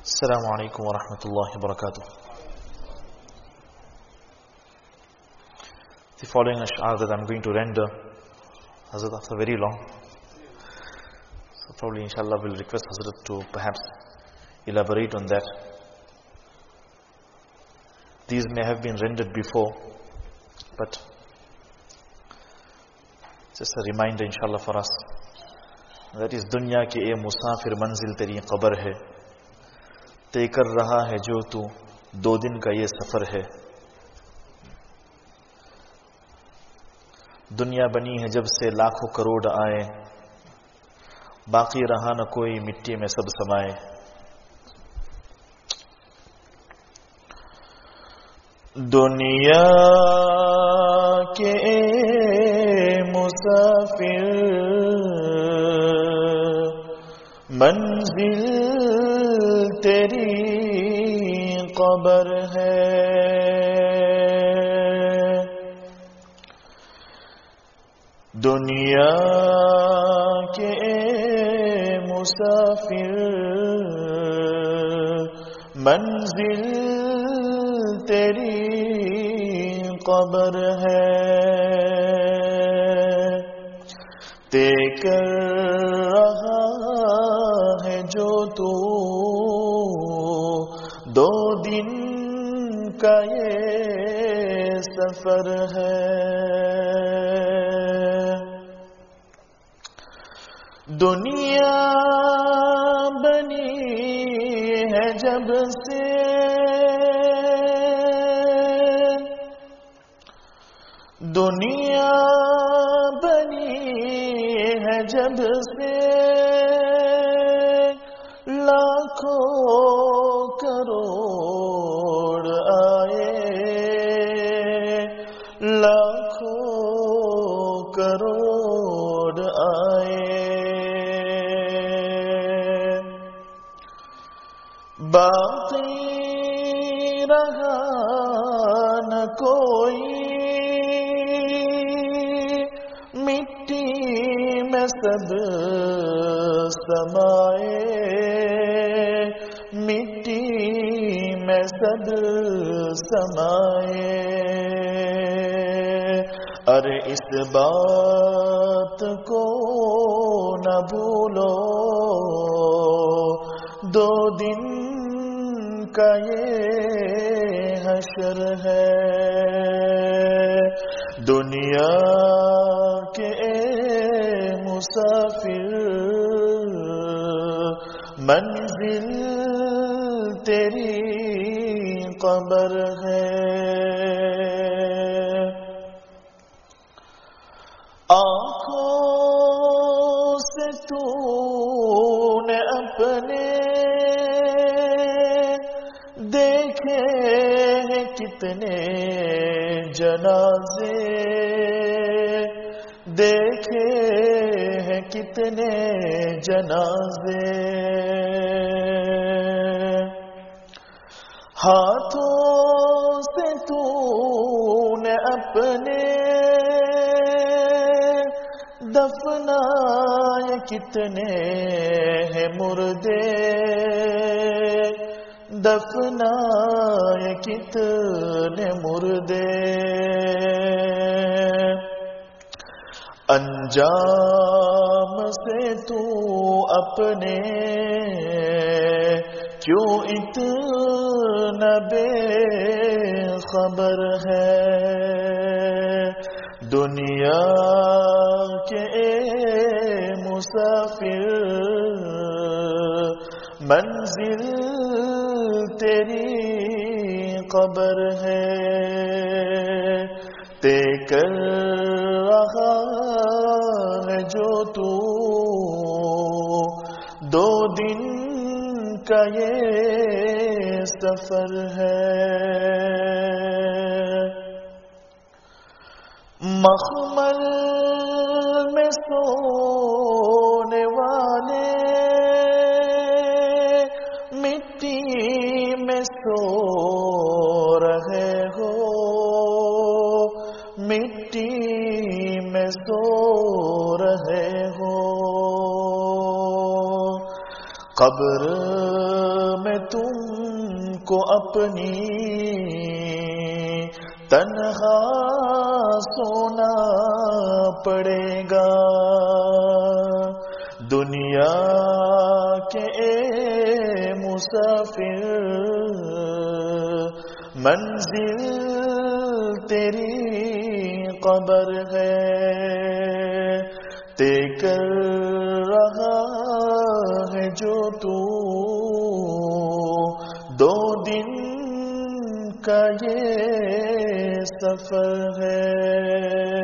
Assalamu alaikum wa rahmatullahi wa barakatuh. The following ash'ar that I'm going to render, Hazrat, after very long. So probably inshallah we'll request Hazrat to perhaps elaborate on that. These may have been rendered before, but just a reminder inshallah for us. That is, dunya ki e musafir manzil teri qabr hai. طے کر رہا ہے جو تو 2 دن کا یہ سفر ہے. دنیا بنی ہے جب سے لاکھوں کروڑ آئے, باقی رہا نہ کوئی مٹی میں سب سمائے. دنیا کے مسافر منزل تیری قبر ہے. دنیا کے مسافر منزل تیری قبر ہے. طے کر رہا ہے جو تو 2 دن کا یہ سفر ہے. دنیا بنی ہے جب سے دنیا بنی ہے جب سے لاکھوں کروڑ آئے, لاکھوں کروڑ آئے. باقی رہا نہ کوئی مٹی میں سب سمائے, مٹی میں سب سمائے. ارے اس بات کو نہ بھولو 2 دن کا یہ حشر ہے. دنیا کے مسافر منزل تیری قبر ہے. آنکھوں سے تو نے اپنے دیکھے ہیں کتنے جنازے, دیکھے ہیں کتنے جنازے. ہاتھوں سے تو نے اپنے دفنائے کتنے ہیں مردے, دفنائے کتنے مردے. انجام سے تو اپنے کیوں اتنا بے خبر ہے. دنیا کے مسافر منزل تیری قبر ہے. طے کر رہا ہے جو تو 2 دن کا یہ سفر ہے. مخمل میں سونے والے مٹی میں سو رہے ہو, مٹی میں سو رہے ہو. قبر میں تم کو اپنی تنہا سونا پڑے گا. دنیا کے اے مسافر منزل تیری قبر ہے. طے کر رہا ہے جو تو 2 دن کا یہ سفر ہے.